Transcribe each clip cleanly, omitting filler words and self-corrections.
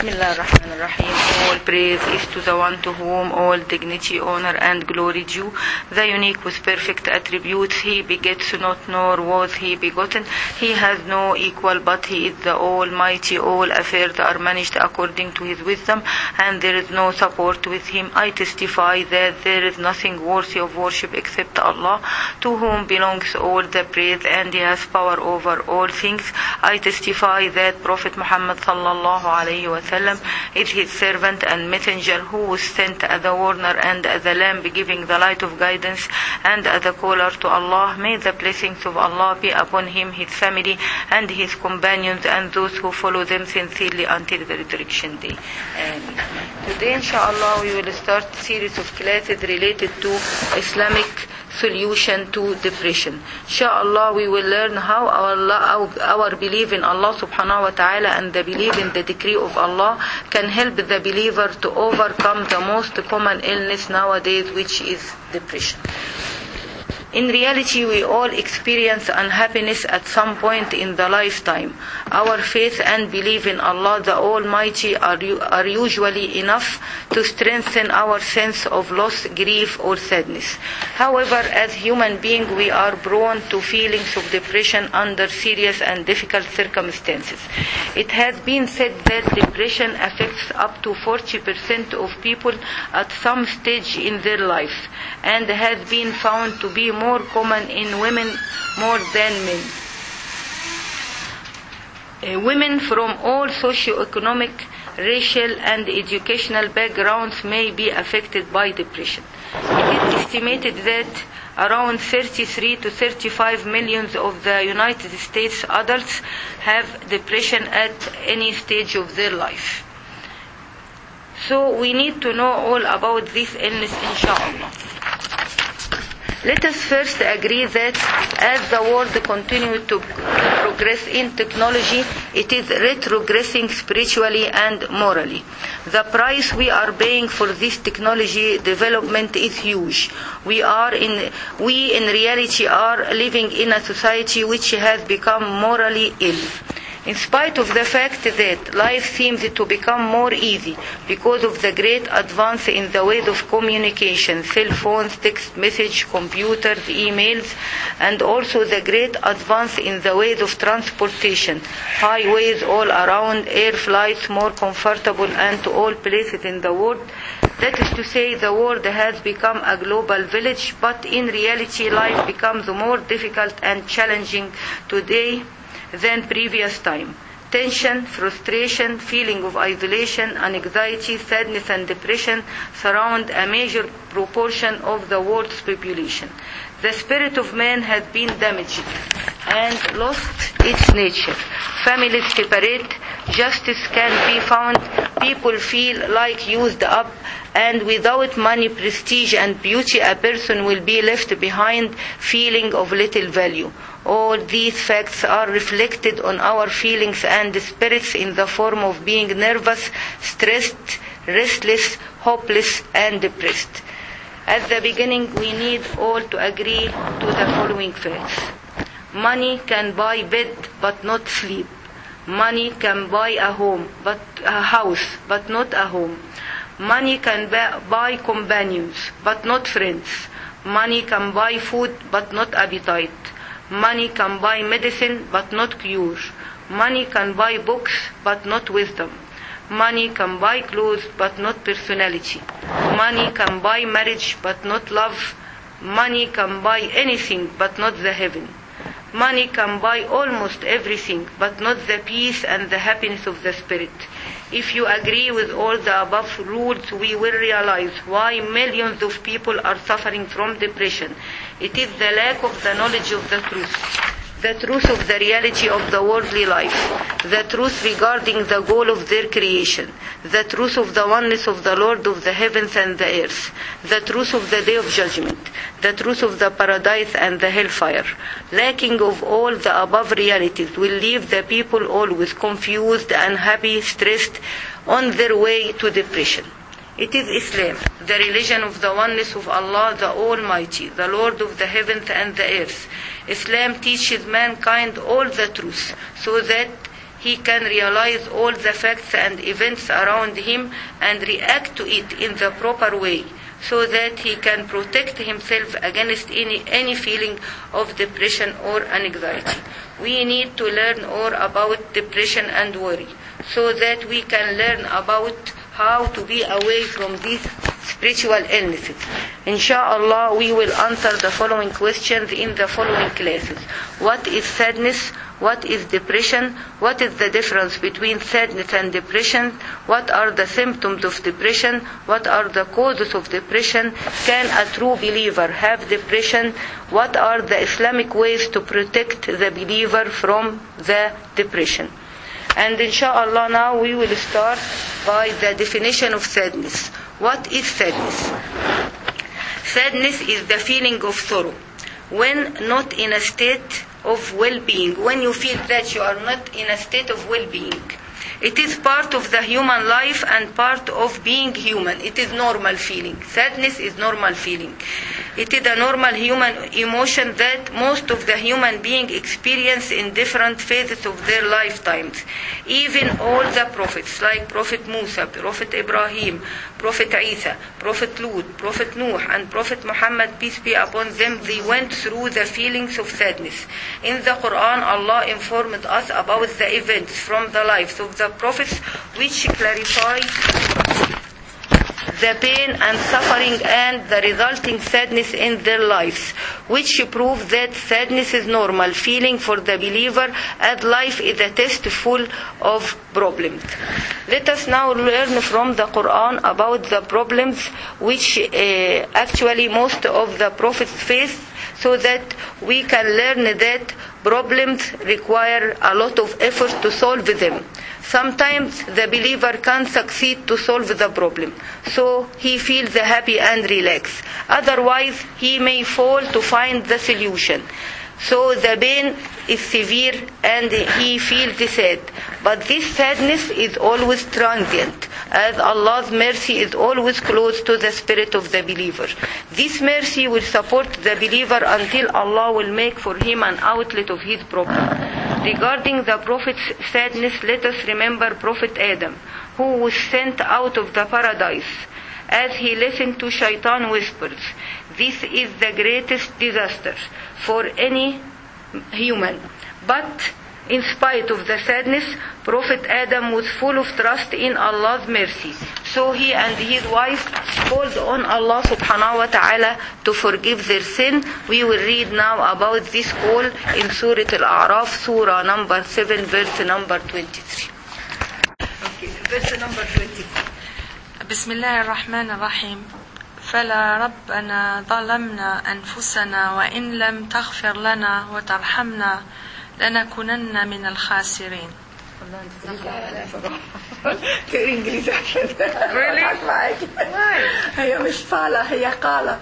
Bismillah ar-Rahman ar-Rahim. All praise is to the one to whom all dignity, honor and glory due, the unique with perfect attributes. He begets not, nor was he begotten. He has no equal, but he is the Almighty. All affairs are managed according to his wisdom, and there is no support with him. I testify that there is nothing worthy of worship except Allah, to whom belongs all the praise, and he has power over all things. I testify that Prophet Muhammad sallallahu alayhi wa sallam is his servant and messenger, who was sent as a warner and as a lamp, giving the light of guidance and as a caller to Allah. May the blessings of Allah be upon him, his family and his companions, and those who follow them sincerely until the resurrection day. Today inshallah we will start a series of classes related to Islamic solution to depression. Inshallah we will learn how our belief in Allah subhanahu wa ta'ala and the belief in the decree of Allah can help the believer to overcome the most common illness nowadays, which is depression. In reality, we all experience unhappiness at some point in the lifetime. Our faith and belief in Allah the Almighty are usually enough to strengthen our sense of loss, grief or sadness. However, as human beings, we are prone to feelings of depression under serious and difficult circumstances. It has been said that depression affects up to 40% of people at some stage in their lives, and has been found to be more common in women more than men. Women from all socio-economic, racial and educational backgrounds may be affected by depression. It is estimated that around 33 to 35 million of the United States adults have depression at any stage of their life. So we need to know all about this illness, inshallah. Let us first agree that as the world continues to progress in technology, it is retrogressing spiritually and morally. The price we are paying for this technology development is huge. We in reality are living in a society which has become morally ill. In spite of the fact that life seems to become more easy because of the great advance in the ways of communication, cell phones, text message, computers, emails, and also the great advance in the ways of transportation, highways all around, air flights more comfortable and to all places in the world. That is to say, the world has become a global village, but in reality life becomes more difficult and challenging today than previous time. Tension, frustration, feeling of isolation, anxiety, sadness and depression surround a major proportion of the world's population. The spirit of man has been damaged and lost its nature. Families separate, justice can be found, people feel like used up, and without money, prestige and beauty, a person will be left behind feeling of little value. All these facts are reflected on our feelings and spirits in the form of being nervous, stressed, restless, hopeless and depressed. At the beginning, we need all to agree to the following facts. Money can buy bed but not sleep. Money can buy a house but not a home. Money can buy companions but not friends. Money can buy food but not appetite. Money can buy medicine but not cure. Money can buy books but not wisdom. Money can buy clothes but not personality. Money can buy marriage but not love. Money can buy anything but not the heaven. Money can buy almost everything but not the peace and the happiness of the spirit. If you agree with all the above rules, we will realize why millions of people are suffering from depression. It is the lack of the knowledge of the truth of the reality of the worldly life, the truth regarding the goal of their creation, the truth of the oneness of the Lord of the heavens and the earth, the truth of the day of judgment, the truth of the paradise and the hellfire. Lacking of all the above realities will leave the people always confused, unhappy, stressed, on their way to depression. It is Islam, the religion of the oneness of Allah the Almighty, the Lord of the heavens and the earth. Islam teaches mankind all the truth so that he can realize all the facts and events around him and react to it in the proper way, so that he can protect himself against any feeling of depression or anxiety. We need to learn more about depression and worry, so that we can learn about how to be away from these spiritual illnesses. Inshallah, we will answer the following questions in the following classes. What is sadness? What is depression? What is the difference between sadness and depression? What are the symptoms of depression? What are the causes of depression? Can a true believer have depression? What are the Islamic ways to protect the believer from the depression? And inshallah, now we will start by the definition of sadness. What is sadness? Sadness is the feeling of sorrow when not in a state of well-being, when you feel that you are not in a state of well-being. It is part of the human life and part of being human. It is normal feeling. Sadness is normal feeling. It is a normal human emotion that most of the human beings experience in different phases of their lifetimes. Even all the prophets, like Prophet Musa, Prophet Ibrahim, Prophet Isa, Prophet Lut, Prophet Nuh, and Prophet Muhammad, peace be upon them, they went through the feelings of sadness. In the Quran, Allah informed us about the events from the lives of the prophets, which clarify the pain and suffering and the resulting sadness in their lives, which prove that sadness is normal feeling for the believer, as life is a test full of problems. Let us now learn from the Quran about the problems which actually most of the prophets face, so that we can learn that problems require a lot of effort to solve them. Sometimes the believer can succeed to solve the problem, so he feels happy and relaxed. Otherwise, he may fall to find the solution. So the pain is severe and he feels sad. But this sadness is always transient, as Allah's mercy is always close to the spirit of the believer. This mercy will support the believer until Allah will make for him an outlet of his problem. Regarding the Prophet's sadness, let us remember Prophet Adam, who was sent out of the paradise as he listened to shaitan whispers. This is the greatest disaster for any human. But in spite of the sadness, Prophet Adam was full of trust in Allah's mercy. So he and his wife called on Allah subhanahu wa ta'ala to forgive their sin. We will read now about this call in Surah Al-A'raf, Surah number 7, verse number 23. Okay, verse number 23. بسم الله الرحمن الرحيم فلا ربنا ظلمنا أنفسنا وإن لم تغفر لنا وترحمنا لنكونن من الخاسرين. Really? هي مش فعلة هي قالة.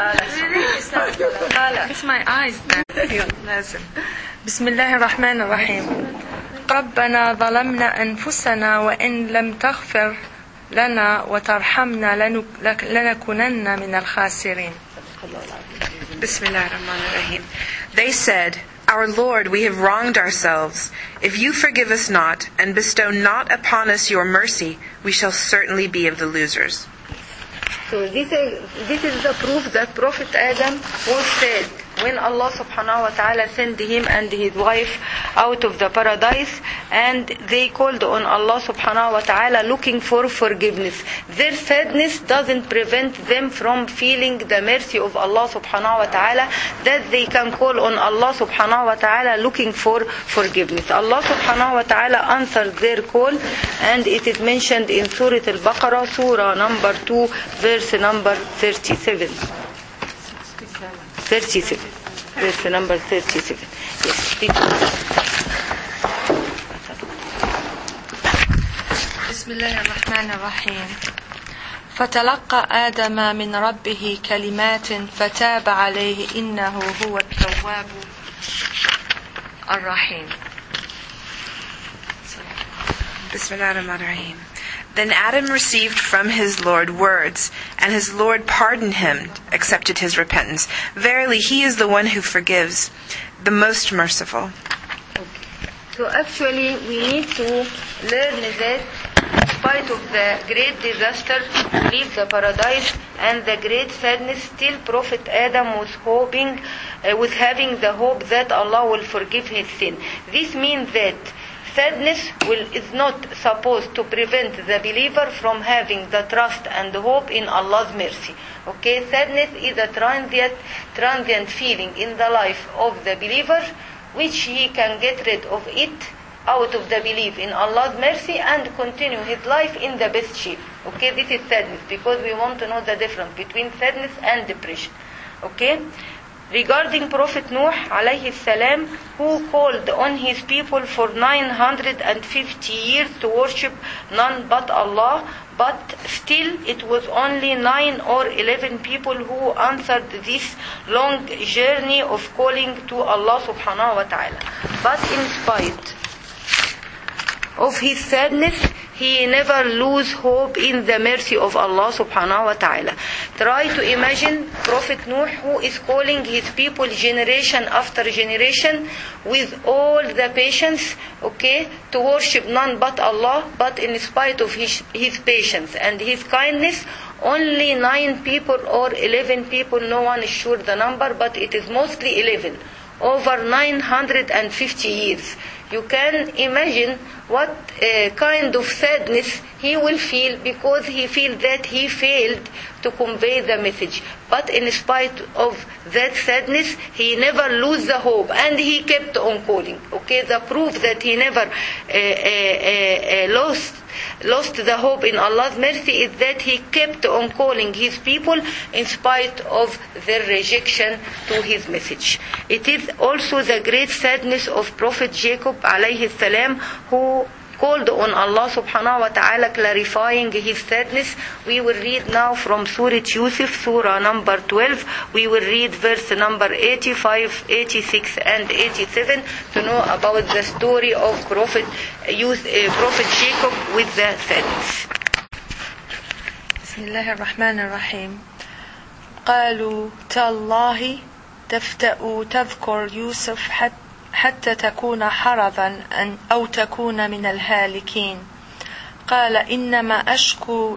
It's my eyes then. لازم. بسم الله الرحمن الرحيم ربنا ظلمنا أنفسنا وإن لم تغفر لنا وترحمنا لنكونن من الخاسرين. بسم الله الرحمن الرحيم. They said, Our Lord, we have wronged ourselves. If you forgive us not, and bestow not upon us your mercy, we shall certainly be of the losers. So this is the proof that Prophet Adam was sad when Allah subhanahu wa ta'ala sent him and his wife out of the paradise, and they called on Allah subhanahu wa ta'ala looking for forgiveness. Their sadness doesn't prevent them from feeling the mercy of Allah subhanahu wa ta'ala, that they can call on Allah subhanahu wa ta'ala looking for forgiveness. Allah subhanahu wa ta'ala answered their call, and it is mentioned in Surah Al-Baqarah, Surah number 2, verse number 37. 37. Verse number 37. Yes, please. بسم الله الرحمن الرحيم فتلقى آدم من ربه كلمات فتاب عليه إنه هو التواب الرحيم. بسم الله الرحمن الرحيم. Then Adam received from his Lord words, and his Lord pardoned him, accepted his repentance. Verily, he is the one who forgives, the most merciful. Okay. So actually we need to learn that in spite of the great disaster to leave the paradise and the great sadness, still Prophet Adam was was having the hope that Allah will forgive his sin. This means that sadness is not supposed to prevent the believer from having the trust and hope in Allah's mercy. Okay, sadness is a transient feeling in the life of the believer, which he can get rid of it out of the belief in Allah's mercy and continue his life in the best shape. Okay, this is sadness, because we want to know the difference between sadness and depression. Okay, regarding Prophet Nuh alayhi salam, who called on his people for 950 years to worship none but Allah, but still it was only 9 or 11 people who answered this long journey of calling to Allah subhanahu wa ta'ala. But in spite of his sadness, he never lose hope in the mercy of Allah subhanahu wa ta'ala. Try to imagine Prophet Nuh, who is calling his people generation after generation with all the patience, okay, to worship none but Allah, but in spite of his patience and his kindness, only 9 people or 11 people, no one is sure the number, but it is mostly 11, over 950 years. You can imagine what kind of sadness he will feel, because he feels that he failed to convey the message. But in spite of that sadness, he never lose the hope, and he kept on calling. Okay, the proof that he never lost the hope in Allah's mercy is that he kept on calling his people in spite of their rejection to his message. It is also the great sadness of Prophet Jacob alayhi salam, who called on Allah subhanahu wa ta'ala, clarifying his sadness. We will read now from Surah Yusuf, Surah number 12. We will read verse number 85, 86 and 87 to know about the story of Prophet Jacob with the sadness. بسم الله الرحمن الرحيم. قالوا تالله تفتأ تذكر يوسف حتى تكون حرضا أو تكون من الهالكين. قال إنما أشكو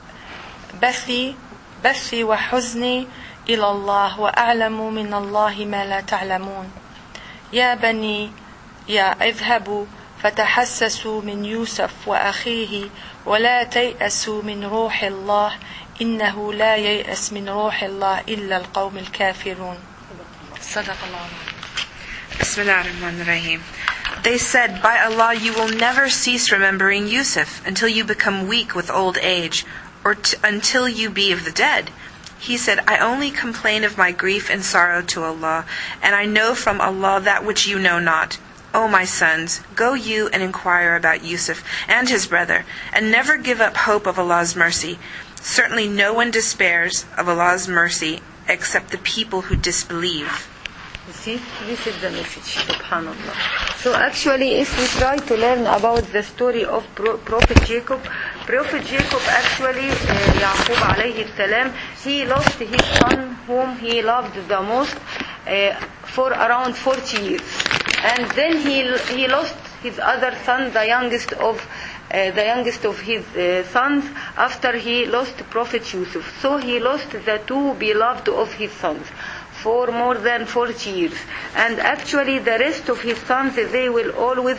بثي وحزني إلى الله وأعلم من الله ما لا تعلمون. يا بني اذهبوا فتحسسوا من يوسف وأخيه ولا تيأسوا من روح الله إنه لا ييأس من روح الله إلا القوم الكافرون. صدق الله. Bismillah ar-Rahman ar-Rahim. They said, by Allah, you will never cease remembering Yusuf until you become weak with old age, or until you be of the dead. He said, I only complain of my grief and sorrow to Allah, and I know from Allah that which you know not. O my sons, go you and inquire about Yusuf and his brother, and never give up hope of Allah's mercy. Certainly no one despairs of Allah's mercy except the people who disbelieve. You see, this is the message, subhanallah. So actually, if we try to learn about the story of Prophet Jacob actually, Yaqub alayhi salam, he lost his son whom he loved the most for around 40 years. And then he lost his other son, the youngest of his sons, after he lost Prophet Yusuf. So he lost the 2 beloved of his sons for more than 40 years. And actually the rest of his sons, they will always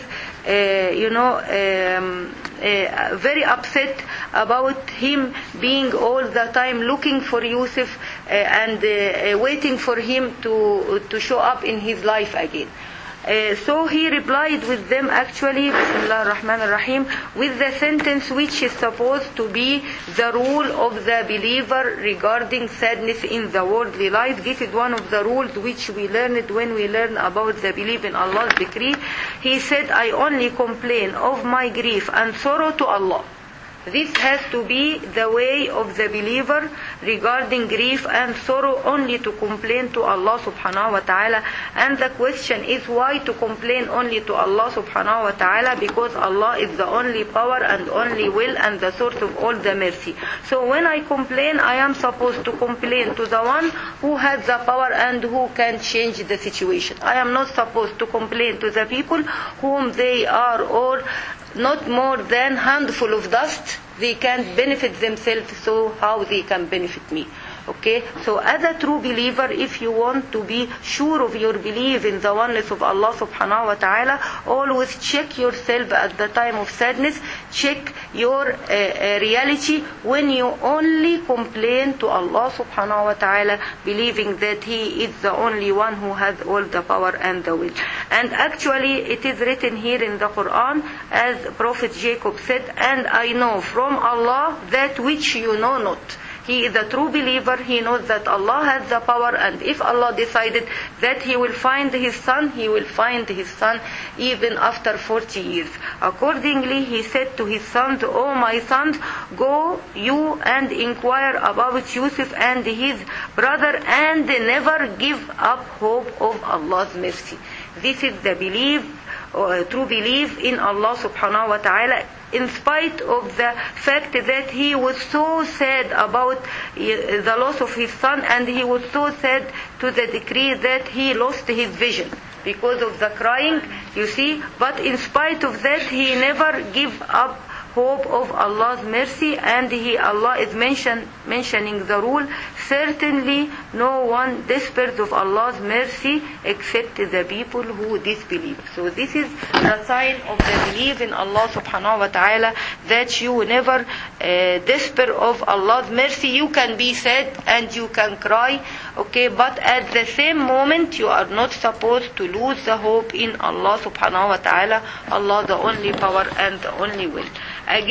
very upset about him being all the time looking for Yusuf and waiting for him to show up in his life again. So he replied with them actually, Bismillah ar-Rahman ar-Rahim, with the sentence which is supposed to be the rule of the believer regarding sadness in the worldly life. This is one of the rules which we learned when we learn about the belief in Allah's decree. He said, I only complain of my grief and sorrow to Allah. This has to be the way of the believer regarding grief and sorrow, only to complain to Allah subhanahu wa ta'ala. And the question is, why to complain only to Allah subhanahu wa ta'ala? Because Allah is the only power and only will and the source of all the mercy. So when I complain, I am supposed to complain to the one who has the power and who can change the situation. I am not supposed to complain to the people whom they are or not more than handful of dust. They can't benefit themselves, so how they can benefit me? Okay, so as a true believer, if you want to be sure of your belief in the oneness of Allah subhanahu wa ta'ala, always check yourself at the time of sadness, check your reality when you only complain to Allah subhanahu wa ta'ala, believing that He is the only one who has all the power and the will. And actually it is written here in the Quran, as Prophet Jacob said, and I know from Allah that which you know not. He is a true believer. He knows that Allah has the power, and if Allah decided that He will find His son, He will find His son even after 40 years. Accordingly, He said to His sons, "O my sons, go you and inquire about Yusuf and his brother, and never give up hope of Allah's mercy." This is the true belief in Allah subhanahu wa ta'ala, in spite of the fact that he was so sad about the loss of his son, and he was so sad to the degree that he lost his vision because of the crying, you see. But in spite of that, he never gave up hope of Allah's mercy, and Allah is mentioning the rule, certainly no one despairs of Allah's mercy except the people who disbelieve. So this is the sign of the belief in Allah subhanahu wa ta'ala, that you never despair of Allah's mercy. You can be sad and you can cry, okay, but at the same moment you are not supposed to lose the hope in Allah subhanahu wa ta'ala, Allah the only power and the only will. Again,